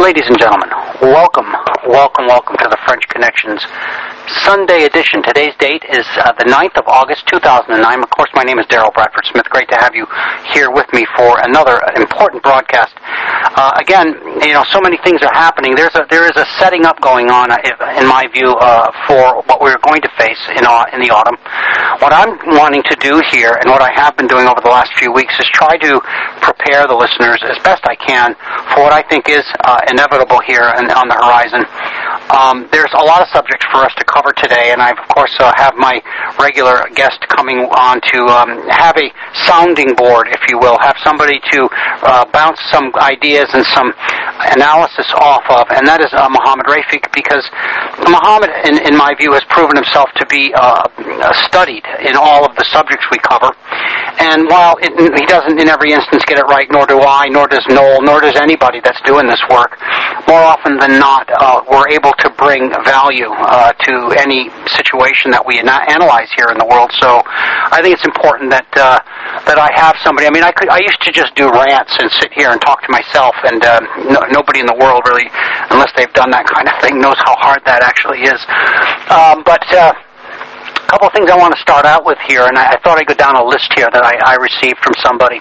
Ladies and gentlemen, welcome to the French Connections Sunday edition. Today's date is the 9th of August, 2009. Of course, my name is Daryl Bradford Smith. Great to have you here with me for another important broadcast. Again, so many things are happening. There is a setting up going on, in my view, for what we're going to face in the autumn. What I'm wanting to do here, and what I have been doing over the last few weeks, is try to prepare the listeners as best I can for what I think is inevitable here on the horizon. There's a lot of subjects for us to cover today, and I, of course, have my regular guest coming on to have a sounding board, if you will, have somebody to bounce some ideas and some analysis off of, and that is Mohammed Rafiq, because Mohammed, in my view, has proven himself to be studied in all of the subjects we cover. And while he doesn't in every instance get it right, nor do I, nor does Noel, nor does anybody that's doing this work, more often than not, we're able to bring value to any situation that we analyze here in the world. So I think it's important that I have somebody. I mean, I used to just do rants and sit here and talk to myself, and nobody in the world really, unless they've done that kind of thing, knows how hard that actually is. But a couple of things I want to start out with here, and I thought I'd go down a list here that I received from somebody.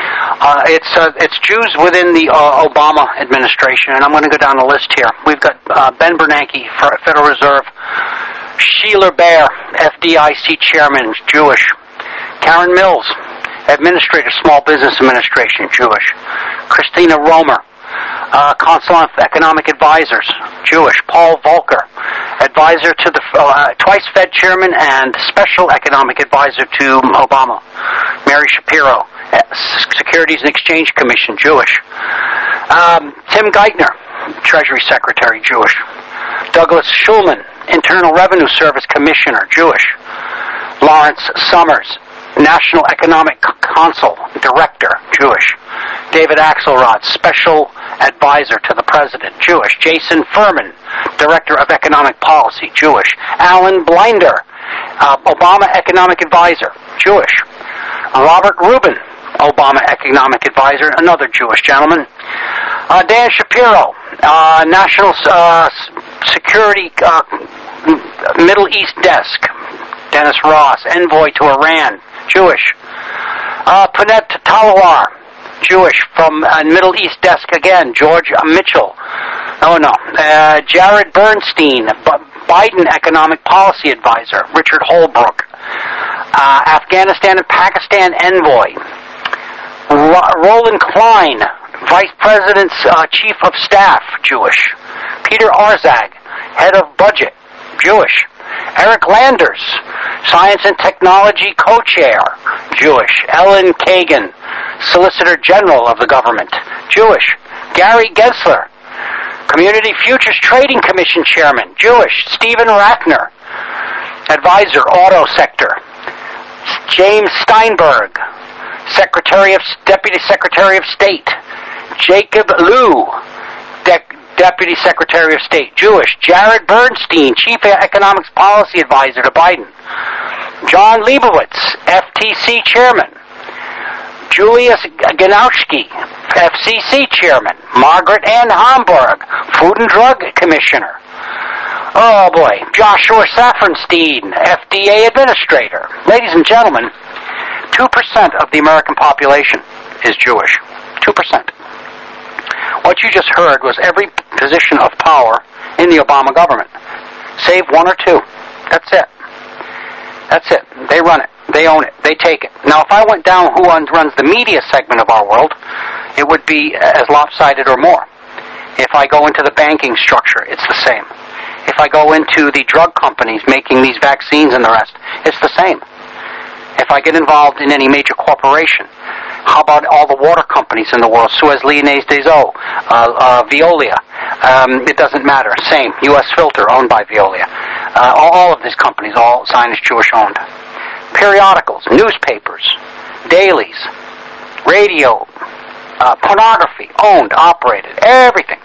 It's Jews within the Obama administration, and I'm going to go down the list here. We've got Ben Bernanke, Federal Reserve; Sheila Bair, FDIC chairman, Jewish; Karen Mills, Administrator, Small Business Administration, Jewish; Christina Romer, Council of Economic Advisors, Jewish; Paul Volcker, advisor to the twice Fed chairman and special economic advisor to Obama; Mary Shapiro, Securities and Exchange Commission, Jewish; Tim Geithner, Treasury Secretary, Jewish; Douglas Schulman, Internal Revenue Service Commissioner, Jewish; Lawrence Summers, National Economic Council Director, Jewish; David Axelrod, Special Advisor to the President, Jewish; Jason Furman, Director of Economic Policy, Jewish; Alan Blinder, Obama Economic Advisor, Jewish; Robert Rubin, Obama Economic Advisor, another Jewish gentleman; Dan Shapiro, National Security Middle East Desk, Dennis Ross, Envoy to Iran, Jewish; Punet Talawar, Jewish, from Middle East Desk again, George Mitchell. Jared Bernstein, Biden Economic Policy Advisor, Richard Holbrooke; Afghanistan and Pakistan Envoy, Roland Klein, Vice President's Chief of Staff, Jewish; Peter Arzag, Head of Budget, Jewish; Eric Landers, Science and Technology Co-Chair, Jewish; Ellen Kagan, Solicitor General of the government, Jewish; Gary Gensler, Community Futures Trading Commission Chairman, Jewish; Stephen Ratner, Advisor, Auto Sector; James Steinberg, Deputy Secretary of State; Jacob Lew, Deputy Secretary of State, Jewish; Jared Bernstein, Chief Economics Policy Advisor to Biden; John Leibowitz, FTC Chairman; Julius Ganowski, FCC Chairman; Margaret Ann Homburg, Food and Drug Commissioner. Oh boy, Joshua Safranstein, FDA Administrator. Ladies and gentlemen, 2% of the American population is Jewish. 2%. What you just heard was every position of power in the Obama government, save one or two. That's it. That's it. They run it. They own it. They take it. Now, if I went down who runs the media segment of our world, it would be as lopsided or more. If I go into the banking structure, it's the same. If I go into the drug companies making these vaccines and the rest, it's the same. If I get involved in any major corporation, how about all the water companies in the world? Suez, Lyonnaise des Eaux, Veolia. It doesn't matter. Same. U.S. Filter, owned by Veolia. All of these companies, all Zionist Jewish owned. Periodicals, newspapers, dailies, radio, pornography, owned, operated, everything.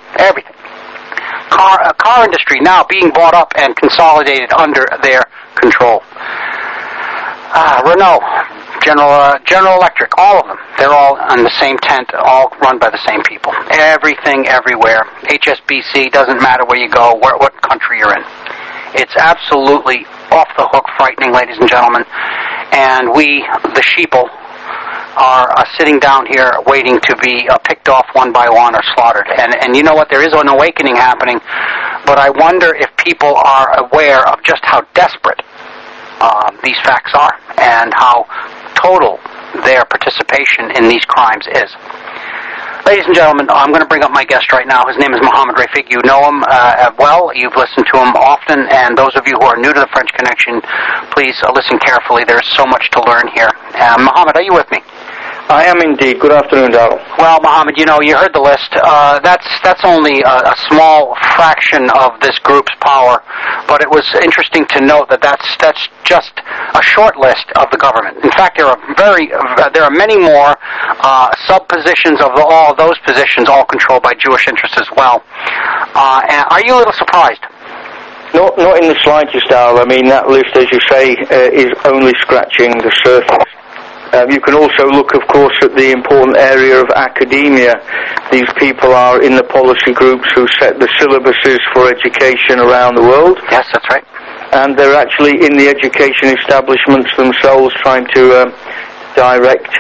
Car industry now being bought up and consolidated under their control. Renault, General Electric, all of them. They're all in the same tent, all run by the same people. Everything, everywhere. HSBC, doesn't matter where you go, what country you're in. It's absolutely off the hook frightening, ladies and gentlemen. And we, the sheeple, are sitting down here waiting to be picked off one by one or slaughtered. And you know what? There is an awakening happening, but I wonder if people are aware of just how desperate these facts are and how total their participation in these crimes is. Ladies and gentlemen, I'm going to bring up my guest right now. His name is Mohammed Rafik. You know him well. You've listened to him often. And those of you who are new to the French Connection, please listen carefully. There's so much to learn here. Mohammed, are you with me? I am indeed. Good afternoon, Darrell. Well, Mohammed, you know, you heard the list. That's only a small fraction of this group's power, but it was interesting to note that that's just a short list of the government. In fact, there are many more sub-positions of all those positions, all controlled by Jewish interests as well. And are you a little surprised? Not in the slightest, Darrell. I mean, that list, as you say, is only scratching the surface. You can also look, of course, at the important area of academia. These people are in the policy groups who set the syllabuses for education around the world. Yes, that's right. And they're actually in the education establishments themselves trying to direct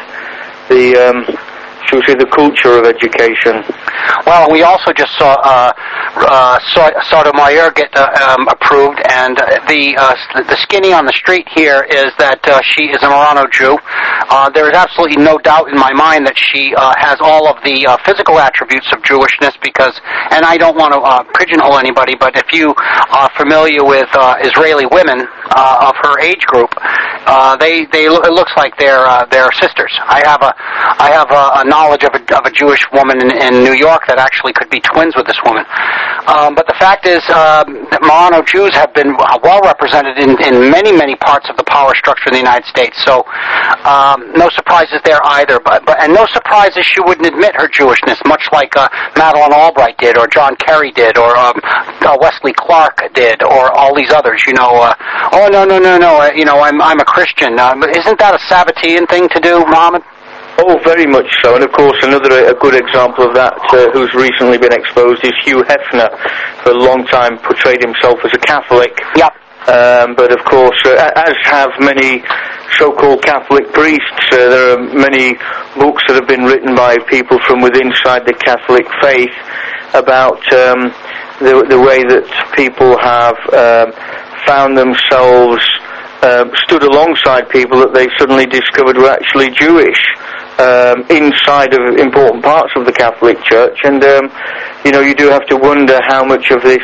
the culture of education. Well, we also just saw Sotomayor get approved, and the skinny on the street here is that she is a Marrano Jew. There is absolutely no doubt in my mind that she has all of the physical attributes of Jewishness, because, and I don't want to pigeonhole anybody, but if you are familiar with Israeli women of her age group, it looks like they're sisters. I have a knowledge of a Jewish woman in New York that actually could be twins with this woman. But the fact is that Marrano Jews have been well represented in many, many parts of the power structure in the United States. So no surprises there either. And no surprises she wouldn't admit her Jewishness, much like Madeleine Albright did, or John Kerry did, or Wesley Clark did, or all these others. You know, oh no, you know, I'm a Christian. Isn't that a Sabbatean thing to do, Mohammed? Oh, very much so. And of course, a good example of that, who's recently been exposed, is Hugh Hefner. For a long time portrayed himself as a Catholic. Yep. But of course, as have many so-called Catholic priests, there are many books that have been written by people from within inside the Catholic faith about the way that people have found themselves stood alongside people that they suddenly discovered were actually Jewish inside of important parts of the Catholic Church. And you know, you do have to wonder how much of this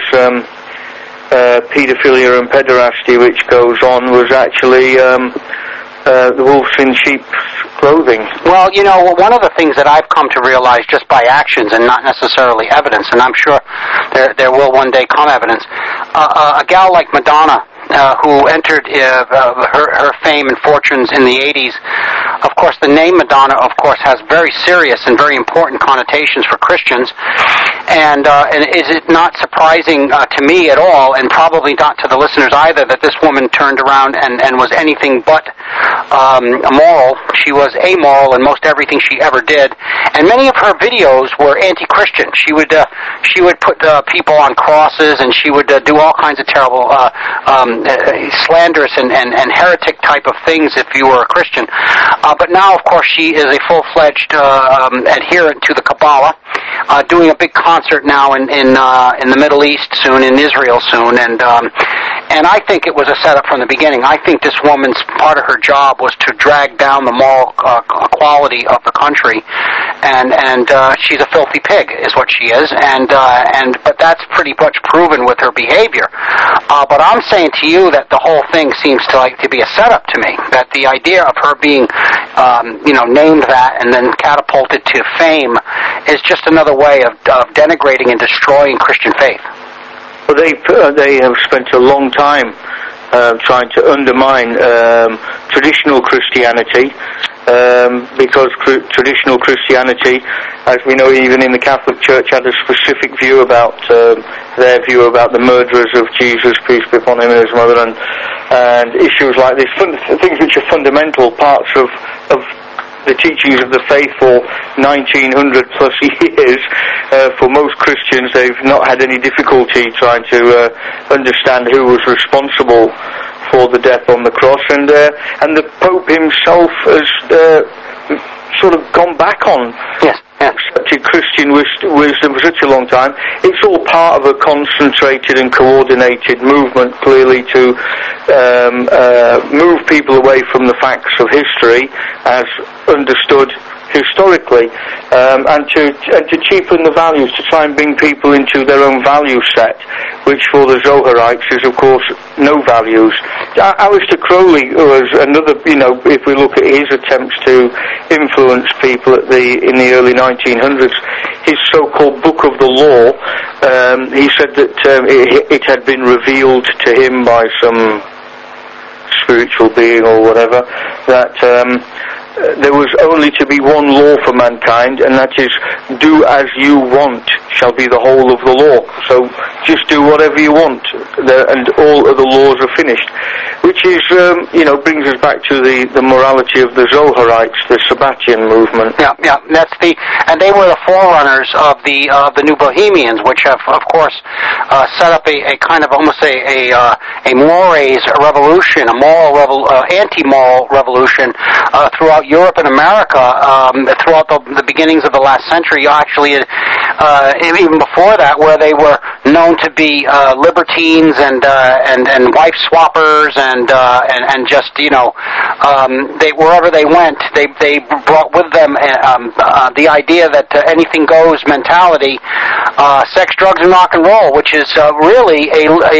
paedophilia and pederasty which goes on was actually the wolves in sheep's clothing. Well, you know, one of the things that I've come to realize just by actions and not necessarily evidence, and I'm sure there will one day come evidence, a gal like Madonna, who entered her fame and fortunes in the 80s. Of course, the name Madonna, of course, has very serious and very important connotations for Christians. And is it not surprising to me at all, and probably not to the listeners either, that this woman turned around and was anything but moral? She was amoral in most everything she ever did. And many of her videos were anti-Christian. She would put people on crosses, and she would do all kinds of terrible slanderous and heretic type of things if you were a Christian. But now, of course, she is a full-fledged adherent to the Kabbalah, doing a big concert now in the Middle East soon, in Israel soon, and I think it was a setup from the beginning. I think this woman's part of her job was to drag down the moral quality of the country, and she's a filthy pig, is what she is, but that's pretty much proven with her behavior. But I'm saying to you that the whole thing seems to be a setup to me. That the idea of her being, named that and then catapulted to fame is just another way of denigrating and destroying Christian faith. Well, they have spent a long time trying to undermine traditional Christianity. because traditional Christianity, as we know, even in the Catholic Church, had a specific view about their view about the murderers of Jesus, peace be upon him and his mother, and issues like this, things which are fundamental parts of the teachings of the faith for 1900 plus years. For most Christians, they've not had any difficulty trying to understand who was responsible for the death on the cross, and the Pope himself has sort of gone back on accepted Christian wisdom for such a long time. It's all part of a concentrated and coordinated movement, clearly, to move people away from the facts of history as understood historically, and to cheapen the values, to try and bring people into their own value set, which for the Zoharites is, of course, no values. Aleister Crowley was another, if we look at his attempts to influence people in the early 1900s, his so-called Book of the Law, he said that it had been revealed to him by some spiritual being or whatever, that there was only to be one law for mankind, and that is, do as you want shall be the whole of the law. So just do whatever you want, and all of the laws are finished. Which is, brings us back to the morality of the Zoharites, the Sabbatian movement. Yeah, and they were the forerunners of the New Bohemians, which have, of course, set up a kind of almost a mores revolution, a anti-moral revolution throughout Europe and America throughout the beginnings of the last century. Actually, even before that, where they were known to be libertines and wife swappers and just they wherever they went, they brought with them the idea that anything goes mentality, sex, drugs, and rock and roll, which is really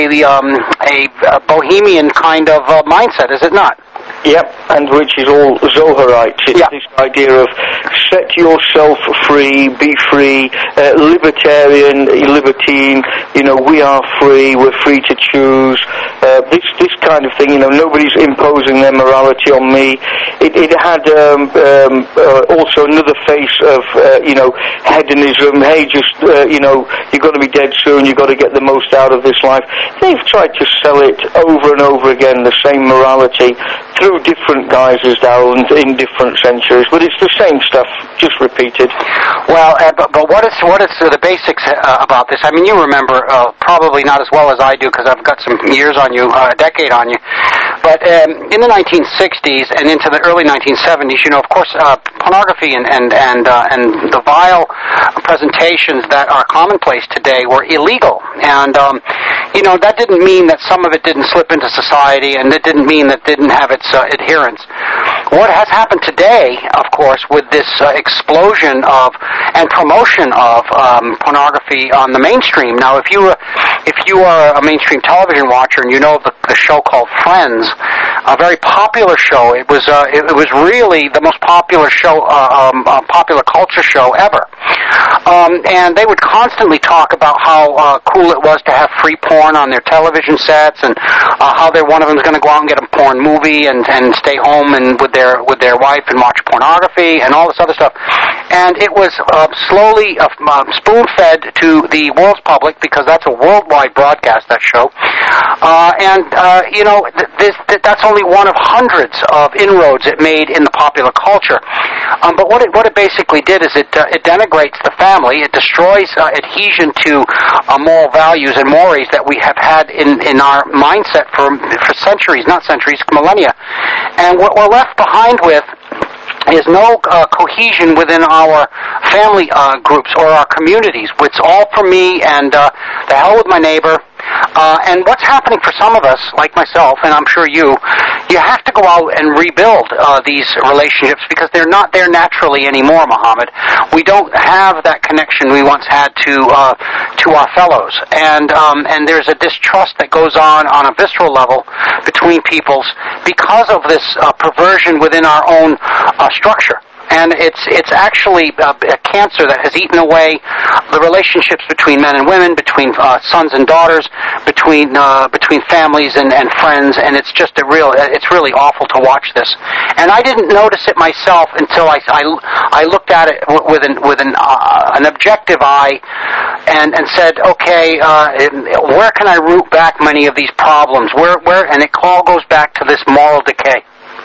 a bohemian kind of mindset, is it not? Yep, and which is all Zoharite. It's this idea of set yourself free, be free, libertarian, libertine, we are free, we're free to choose, this kind of thing, nobody's imposing their morality on me. It had also another face of, hedonism. Hey, just, you're going to be dead soon, you've got to get the most out of this life. They've tried to sell it over and over again, the same morality, through different guises, Darryl, in different centuries, but it's the same stuff, just repeated. Well, but what is the basics about this? I mean, you remember probably not as well as I do, because I've got some years on you, a decade on you. But in the 1960s and into the early 1970s, of course, pornography and the vile presentations that are commonplace today were illegal, and that didn't mean that some of it didn't slip into society, and it didn't mean that it didn't have its adherents. What has happened today, of course, with this explosion of and promotion of pornography on the mainstream. Now, if you are a mainstream television watcher and you know the show called Friends, a very popular show. It was really the most popular show, popular culture show ever. And they would constantly talk about how cool it was to have free porn on their television sets, and how one of them is going to go out and get a porn movie and stay home and with their wife and watch pornography and all this other stuff. And it was slowly spoon-fed to the world's public, because that's a worldwide broadcast, that show. That's only one of hundreds of inroads it made in the popular culture. But what it basically did is it denigrates the family. It destroys adhesion to moral values and mores that we have had in our mindset for centuries, not centuries, millennia. And what we're left behind with is no cohesion within our family groups or our communities. It's all for me, and the hell with my neighbor. And what's happening for some of us, like myself, and I'm sure you have to go out and rebuild these relationships, because they're not there naturally anymore, Muhammad. We don't have that connection we once had to our fellows, and there's a distrust that goes on a visceral level between peoples because of this perversion within our own structure. And it's actually a cancer that has eaten away the relationships between men and women, between sons and daughters, between families and friends, and it's really awful to watch this. And I didn't notice it myself until I looked at it with an objective eye and said, okay, where can I root back many of these problems? Where and it all goes back to this moral decay.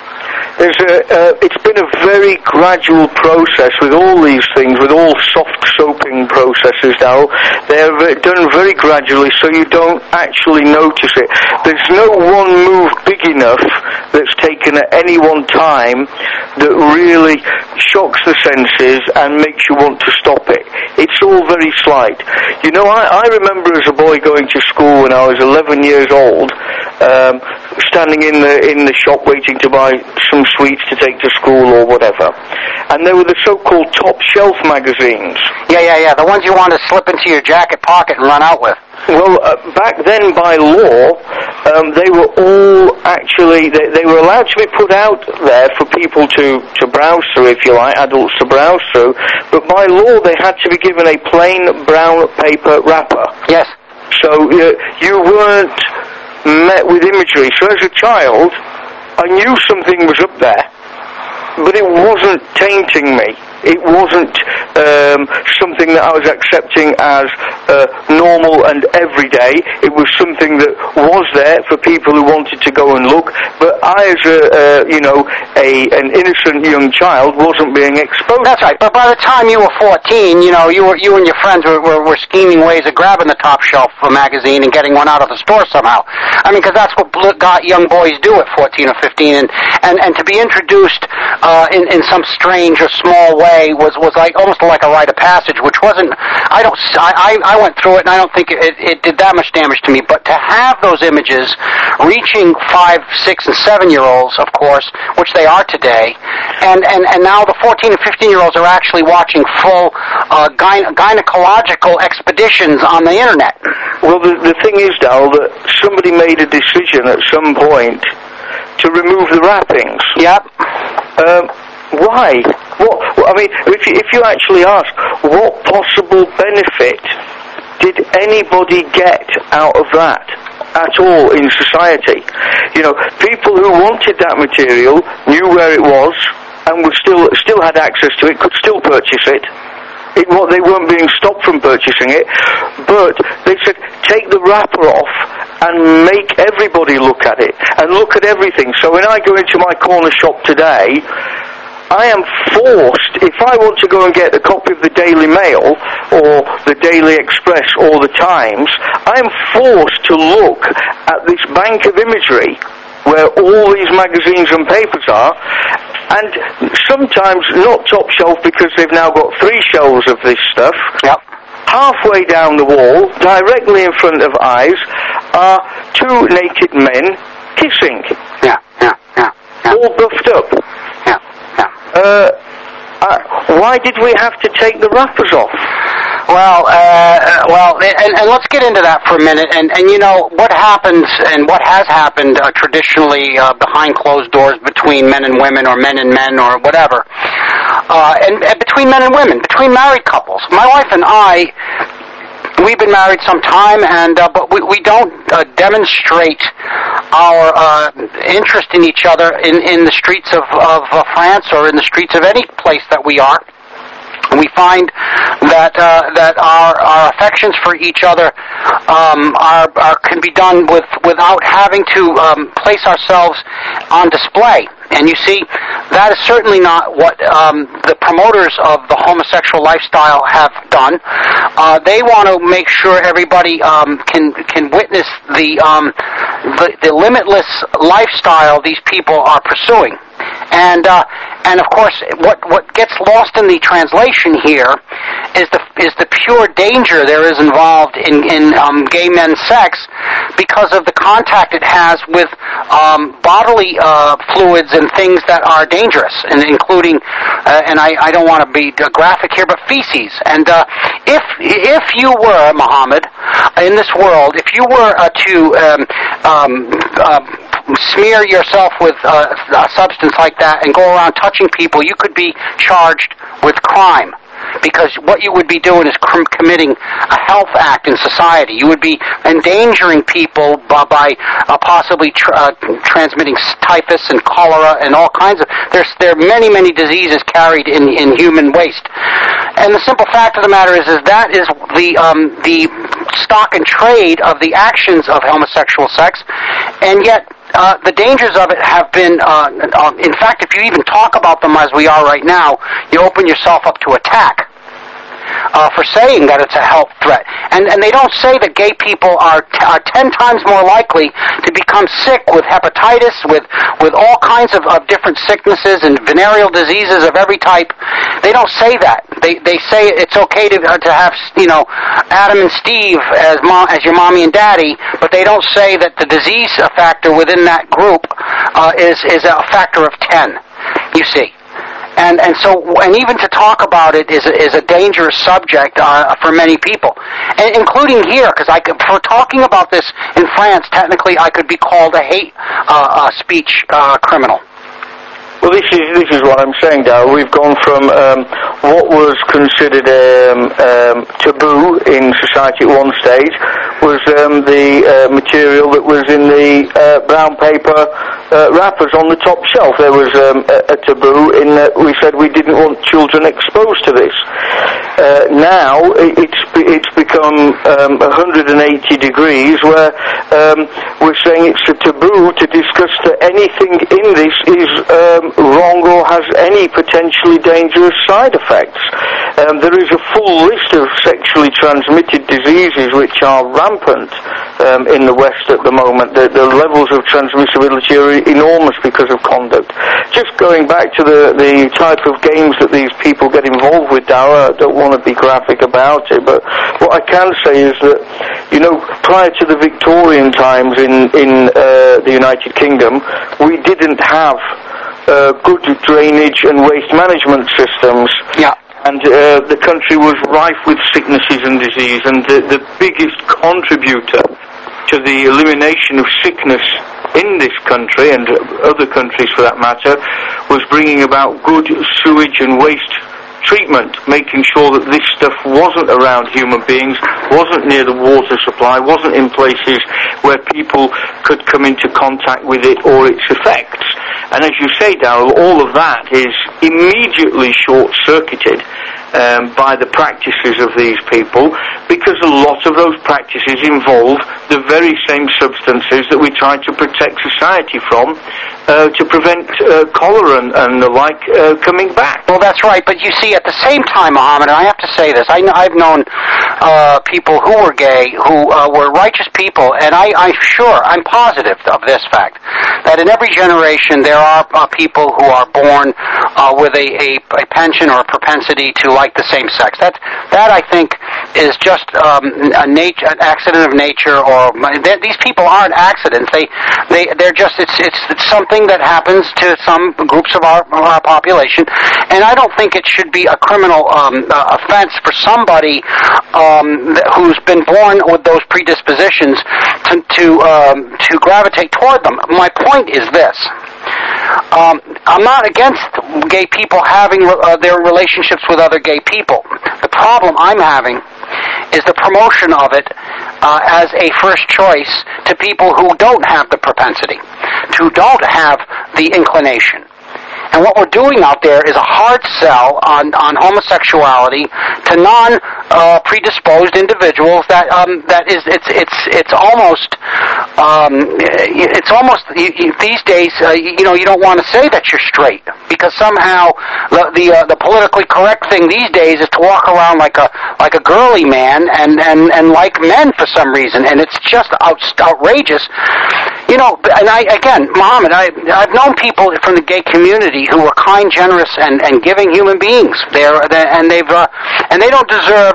It's been a very gradual process with all these things, with all soft soaping processes now. They're done very gradually, so you don't actually notice it. There's no one move big enough that's taken at any one time that really shocks the senses and makes you want to stop it. It's all very slight. You know, I remember as a boy going to school when I was 11 years old, standing in the shop waiting to buy some sweets to take to school or whatever. And there were the so-called top shelf magazines. Yeah. The ones you want to slip into your jacket pocket and run out with. Well, back then by law, they were all actually, they were allowed to be put out there for people to browse through, if you like, adults to browse through, but by law they had to be given a plain brown paper wrapper. Yes. So you weren't met with imagery. So as a child, I knew something was up there, but it wasn't tainting me. It wasn't something that I was accepting as normal and everyday. It was something that was there for people who wanted to go and look, but I, as an innocent young child, wasn't being exposed. That's right. But by the time you were 14, you and your friends were scheming ways of grabbing the top shelf magazine and getting one out of the store somehow. I mean, because that's what young boys do at 14 or 15, and to be introduced in some strange or small way was like almost like a rite of passage, which wasn't. I went through it, and I don't think it did that much damage to me. But to have those images reaching 5, 6, and 7-year-olds, of course, which they are today, and now the 14 and 15-year-olds are actually watching full gynecological expeditions on the internet. Well, the thing is, Dal, that somebody made a decision at some point to remove the wrappings. Yep. Why? I mean, if you actually ask, what possible benefit did anybody get out of that at all in society? You know, people who wanted that material knew where it was and would still had access to it, could still purchase it. They weren't being stopped from purchasing it, but they said, take the wrapper off and make everybody look at it and look at everything. So when I go into my corner shop today, I am forced, if I want to go and get a copy of the Daily Mail or the Daily Express or the Times, I am forced to look at this bank of imagery where all these magazines and papers are, and sometimes not top shelf because they've now got 3 shelves of this stuff. Yep. Halfway down the wall, directly in front of eyes, are 2 naked men kissing. Yeah. All buffed up. Yeah. Why did we have to take the wrappers off? Well, and let's get into that for a minute. And you know what happens and what has happened traditionally behind closed doors between men and women, or men and men, or whatever, and between men and women, between married couples. My wife and I, we've been married some time, and but we don't demonstrate our interest in each other in the streets of France or in the streets of any place that we are. We find that our affections for each other can be done without having to place ourselves on display. And you see, that is certainly not what the promoters of the homosexual lifestyle have done. They want to make sure everybody can witness the limitless lifestyle these people are pursuing. And of course, what gets lost in the translation here is the pure danger there is involved in gay men's sex because of the contact it has with bodily fluids and things that are dangerous, and including and I don't want to be graphic here, but feces. And if you were, Muhammad, in this world, if you were to smear yourself with a substance like that and go around touching people, you could be charged with crime. Because what you would be doing is committing a health act in society. You would be endangering people by possibly transmitting typhus and cholera and all kinds of... There are many diseases carried in human waste. And the simple fact of the matter is that is the stock and trade of the actions of homosexual sex, and yet the dangers of it have been, in fact, if you even talk about them as we are right now, you open yourself up to attack for saying that it's a health threat. And they don't say that gay people are 10 times more likely to become sick with hepatitis, with all kinds of different sicknesses and venereal diseases of every type. They don't say that. They say it's okay to have, Adam and Steve as your mommy and daddy, but they don't say that the disease factor within that group is a factor of 10, you see. And even to talk about it is a dangerous subject for many people, and including here, because for talking about this in France, technically I could be called a hate speech criminal. Well, this is what I'm saying, Darryl. We've gone from what was considered taboo in society at one stage was the material that was in the brown paper wrappers on the top shelf. There was a taboo in that we said we didn't want children exposed to this. Now it's become 180 degrees, where we're saying it's a taboo to discuss that anything in this is wrong or has any potentially dangerous side effects. There is a full list of sexually transmitted diseases which are rampant in the West at the moment. The levels of transmissibility are enormous because of conduct. Just going back to the type of games that these people get involved with, Darryl, I don't want to be graphic about it, but what I can say is that, prior to the Victorian times in the United Kingdom, we didn't have good drainage and waste management systems. Yeah. And the country was rife with sicknesses and disease, and the biggest contributor to the elimination of sickness in this country, and other countries for that matter, was bringing about good sewage and waste treatment, making sure that this stuff wasn't around human beings, wasn't near the water supply, wasn't in places where people could come into contact with it or its effects. And as you say, Darryl, all of that is immediately short-circuited by the practices of these people, because a lot of those practices involve the very same substances that we try to protect society from, to prevent cholera and the like coming back. Well, that's right, but you see, at the same time, Mohammed, and I have to say this, I've known people who were gay, who were righteous people, and I'm positive of this fact, that in every generation there are people who are born with a penchant or a propensity to like the same sex. That I think is just an accident of nature, or these people aren't accidents. They're just it's something that happens to some groups of our population, and I don't think it should be a criminal offense for somebody who's been born with those predispositions to gravitate toward them. My point is this. I'm not against gay people having their relationships with other gay people. The problem I'm having is the promotion of it as a first choice to people who don't have the propensity, who don't have the inclination. And what we're doing out there is a hard sell on homosexuality to non-predisposed individuals. It's almost these days. You don't want to say that you're straight, because somehow the politically correct thing these days is to walk around like a girly man and like men for some reason, and it's just outrageous. And Mohammed, I've known people from the gay community who are kind, generous, and giving human beings. They don't deserve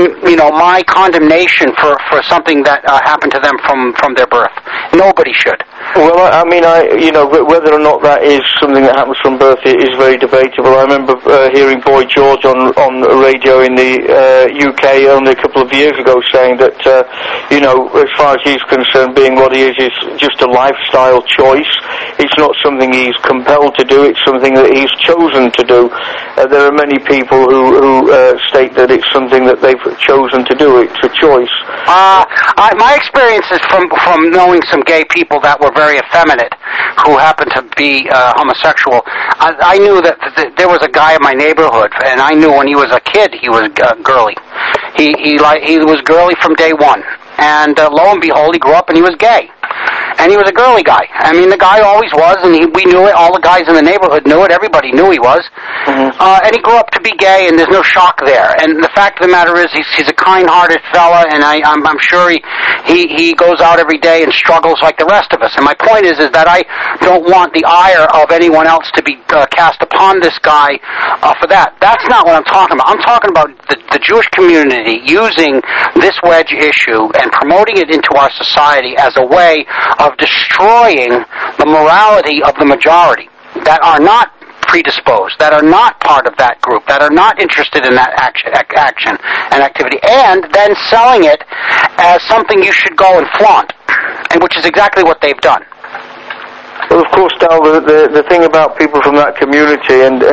my condemnation for something that happened to them from their birth. Nobody should. Well, I mean, whether or not that is something that happens from birth is very debatable. I remember hearing Boy George on radio in the UK only a couple of years ago saying that, as far as he's concerned, being what he is just a lifestyle choice. It's not something he's compelled to do. It's something that he's chosen to do. There are many people who state that it's something that they've chosen to do. It's a choice. My experience is from knowing some gay people that were very effeminate, who happened to be homosexual. I knew that there was a guy in my neighborhood, and I knew when he was a kid he was girly. He was girly from day one, and lo and behold, he grew up and he was gay. And he was a girly guy. I mean, the guy always was, and we knew it. All the guys in the neighborhood knew it. Everybody knew he was. Mm-hmm. And he grew up to be gay, and there's no shock there. And the fact of the matter is, he's a kind-hearted fella, and I'm sure he goes out every day and struggles like the rest of us. And my point is that I don't want the ire of anyone else to be cast upon this guy for that. That's not what I'm talking about. I'm talking about the Jewish community using this wedge issue and promoting it into our society as a way of destroying the morality of the majority that are not predisposed, that are not part of that group, that are not interested in that action and activity, and then selling it as something you should go and flaunt, and which is exactly what they've done. Well, of course, Dal, the thing about people from that community, and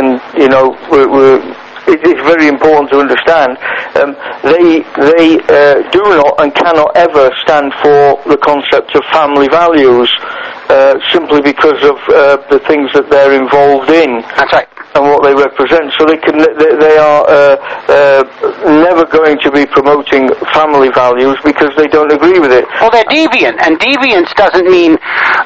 it's very important to understand, they do not and cannot ever stand for the concept of family values, simply because of the things that they're involved in. That's right. And what they represent. So they are never going to be promoting family values because they don't agree with it. Well, they're deviant, and deviance doesn't mean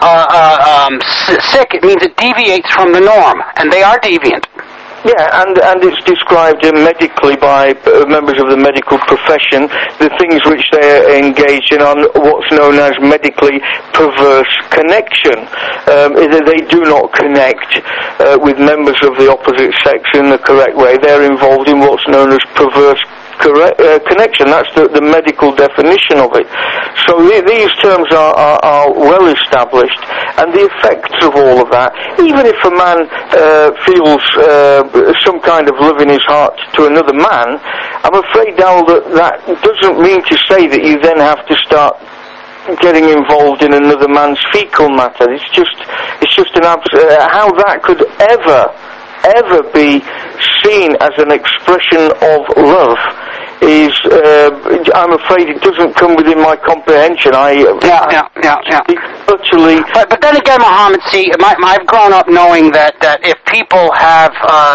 sick. It means it deviates from the norm, and they are deviant. Yeah, and it's described medically by members of the medical profession, the things which they're engaged in on what's known as medically perverse connection. They do not connect with members of the opposite sex in the correct way. They're involved in what's known as perverse connection. That's the medical definition of it. So these terms are well established, and the effects of all of that, even if a man feels some kind of love in his heart to another man, I'm afraid, Dal, that doesn't mean to say that you then have to start getting involved in another man's fecal matter. It's just an how that could ever be seen as an expression of love is, I'm afraid it doesn't come within my comprehension. Yeah. Utterly. But then again, Muhammad, see, I've grown up knowing that if people have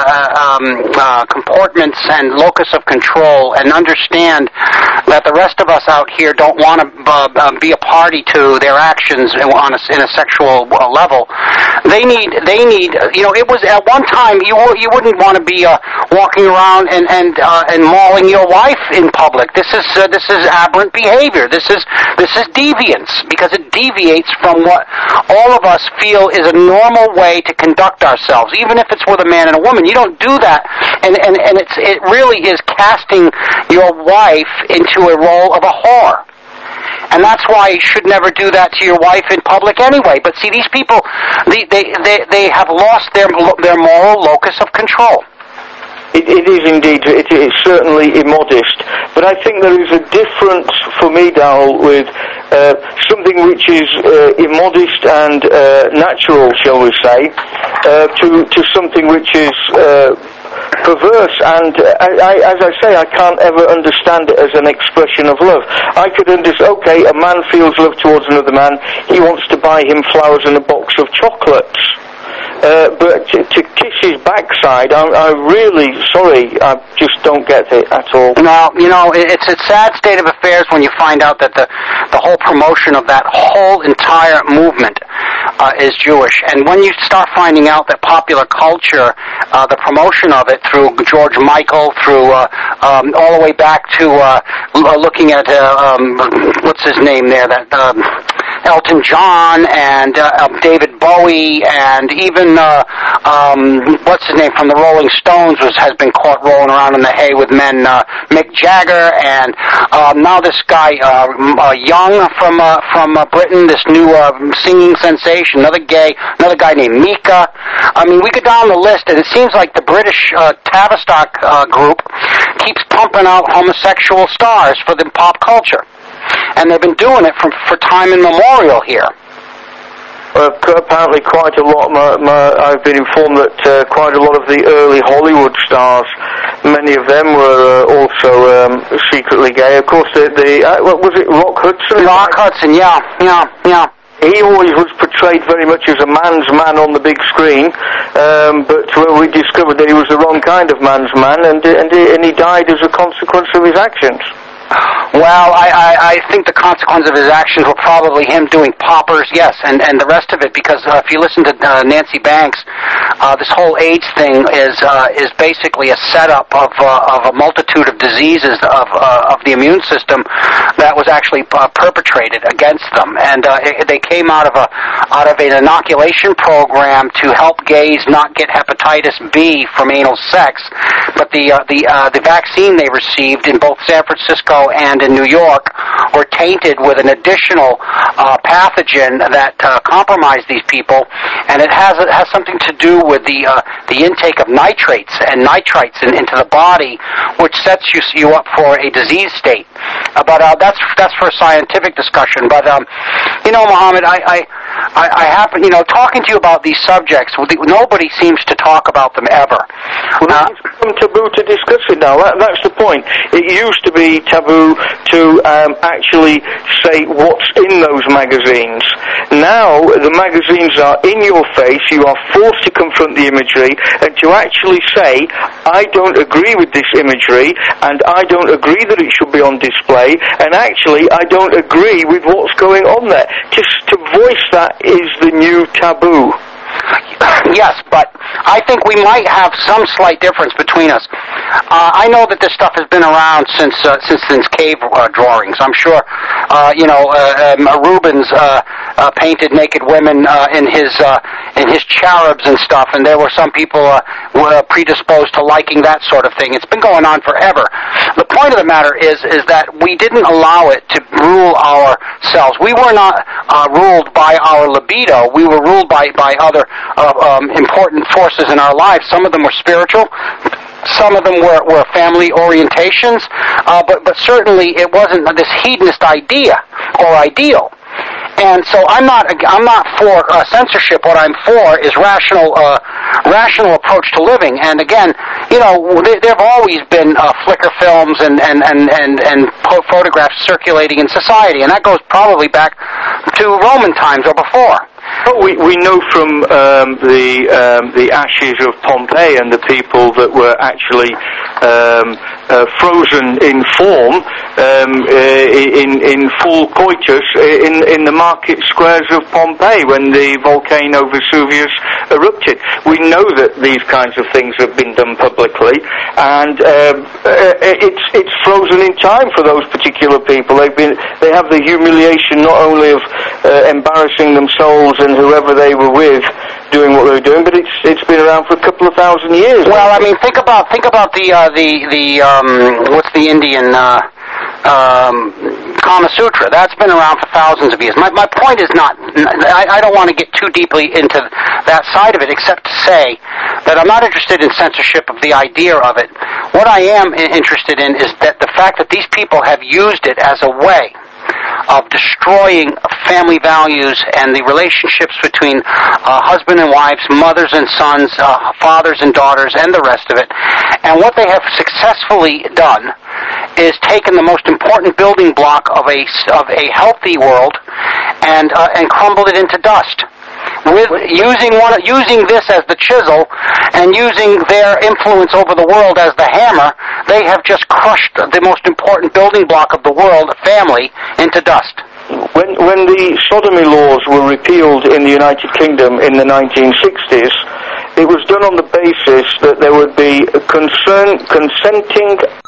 comportments and locus of control and understand that the rest of us out here don't want to be a party to their actions in a sexual level, they need. It was at one time you wouldn't want to be walking around and mauling your wife in public. This is aberrant behavior. This is deviance, because it deviates from what all of us feel is a normal way to conduct ourselves, even if it's with a man and a woman. You don't do that, and it really is casting your wife into a role of a whore. And that's why you should never do that to your wife in public anyway. But see, these people, they have lost their moral locus of control. It is indeed. It is certainly immodest. But I think there is a difference for me, Dal, with something which is immodest and natural, shall we say, to something which is perverse. And as I say, I can't ever understand it as an expression of love. I could understand, okay, a man feels love towards another man. He wants to buy him flowers and a box of chocolates. But to kiss his backside, I'm really sorry, I just don't get it at all. No, it's a sad state of affairs when you find out that the whole promotion of that whole entire movement is Jewish. And when you start finding out that popular culture, the promotion of it through George Michael, through all the way back to looking at what's his name there, that Elton John and David Bowie and even what's his name from the Rolling Stones has been caught rolling around in the hay with men, Mick Jagger, and now this guy Young from Britain, this new singing sensation, another guy named Mika. I mean, we go down the list, and it seems like the British Tavistock group keeps pumping out homosexual stars for the pop culture, and they've been doing it for time immemorial here. Apparently quite a lot. I've been informed that quite a lot of the early Hollywood stars, many of them were also secretly gay. Of course, what was it, Rock Hudson? Rock Hudson, yeah. He always was portrayed very much as a man's man on the big screen, but we discovered that he was the wrong kind of man's man, and he died as a consequence of his actions. Well, I think the consequence of his actions were probably him doing poppers, yes, and the rest of it, because if you listen to Nancy Banks, this whole AIDS thing is basically a setup of a multitude of diseases of the immune system that was actually perpetrated against them, and they came out of an inoculation program to help gays not get hepatitis B from anal sex, but the vaccine they received in both San Francisco and in New York were tainted with an additional pathogen that compromised these people, and it has something to do with the intake of nitrates and nitrites into the body, which sets you up for a disease state. But that's for a scientific discussion. But Mohammed, I happen, talking to you about these subjects, nobody seems to talk about them ever. Well, it's become taboo to discuss it now. That's the point. It used to be taboo to actually say what's in those magazines. Now the magazines are in your face. You are forced to confront the imagery and to actually say, I don't agree with this imagery, and I don't agree that it should be on display, and actually I don't agree with what's going on there. Just to voice that is the new taboo. Yes, but I think we might have some slight difference between us. I know that this stuff has been around since cave drawings. I'm sure, Rubens painted naked women in his cherubs and stuff, and there were some people were predisposed to liking that sort of thing. It's been going on forever. The point of the matter is that we didn't allow it to rule ourselves. We were not ruled by our libido. We were ruled by other important forces in our lives. Some of them were spiritual. Some of them were family orientations, but certainly it wasn't this hedonist idea or ideal. And so I'm not for censorship. What I'm for is rational approach to living. And again, there've always been Flickr films and photographs circulating in society, and that goes probably back to Roman times or before. Oh, we know from the ashes of Pompeii and the people that were actually frozen in form in full coitus in the market squares of Pompeii when the volcano Vesuvius erupted. We know that these kinds of things have been done publicly, and it's frozen in time for those particular people. They have the humiliation not only of embarrassing themselves and whoever they were with doing what they were doing, but it's been around for a couple of thousand years. Well, I mean, think about the what's the Indian Kama Sutra. That's been around for thousands of years. My point is not, I don't want to get too deeply into that side of it, except to say that I'm not interested in censorship of the idea of it. What I am interested in is that the fact that these people have used it as a way of destroying family values and the relationships between husband and wives, mothers and sons, fathers and daughters, and the rest of it. And what they have successfully done is taken the most important building block of a healthy world and crumbled it into dust. With using this as the chisel and using their influence over the world as the hammer, they have just crushed the most important building block of the world, family, into dust. When the sodomy laws were repealed in the United Kingdom in the 1960s, it was done on the basis that there would be consenting